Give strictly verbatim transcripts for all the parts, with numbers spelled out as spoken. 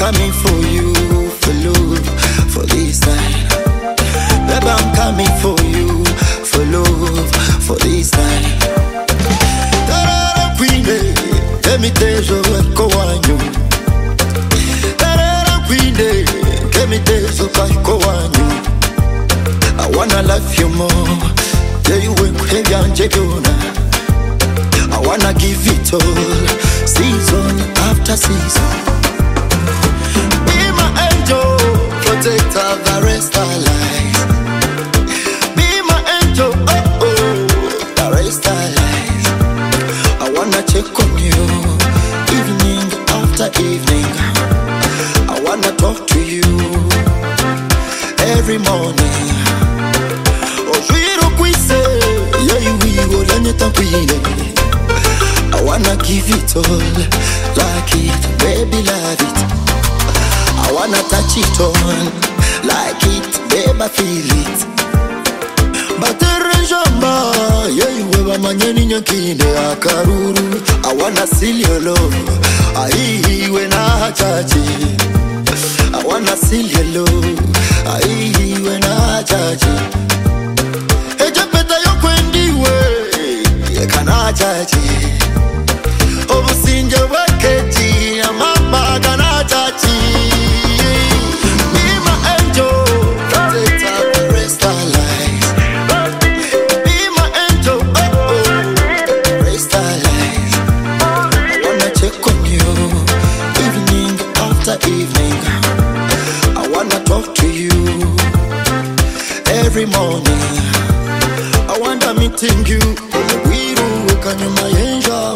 coming for you, for love, for this time. Baby, I'm coming for you, for love, for this time. Tarara queen, let me tell you what go on you. Tarara queen, let me tell you what go on you. I wanna love you more. Yeah, you ain't heavy and jebuna. I wanna give it all, season after season. Be my angel, protector, the rest of life. Be my angel, oh oh, the rest of life. I wanna check on you, evening after evening. I wanna talk to you every morning. Oh, sweet Okwise, yeah, you will let me talk to you. I wanna give it all, like it, baby, love it. I wanna touch it on, like it, baby, feel it. But the rejamba, yeah, you ever manyani nyakine akaruru. I wanna seal your love, ahi when I touch it. I wanna seal your love, ahi when I touch it. Hey, Japeta, you kwendi we, you cannot touch it. Obusinja waketi ya mama kanatachi. Be my angel, protector, the rest of life. Be my angel, oh oh, the rest of life. I wanna check on you, evening after evening. I wanna talk to you every morning. I wanna meeting you, we do can you my angel.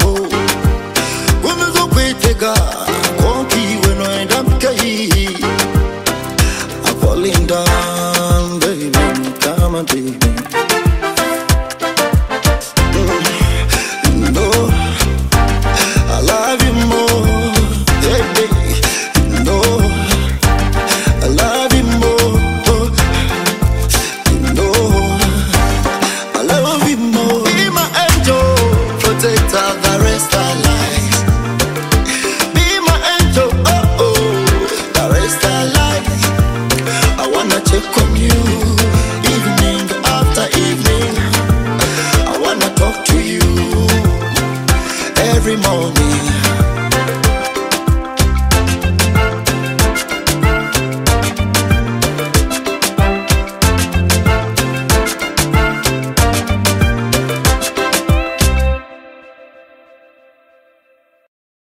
I'm falling down, baby, come on, baby. You know, I love you more, baby. You know, I love you more. You know, I love you more. Be my angel, protector, the rest of life. Check on you, evening after evening. I wanna talk to you every morning.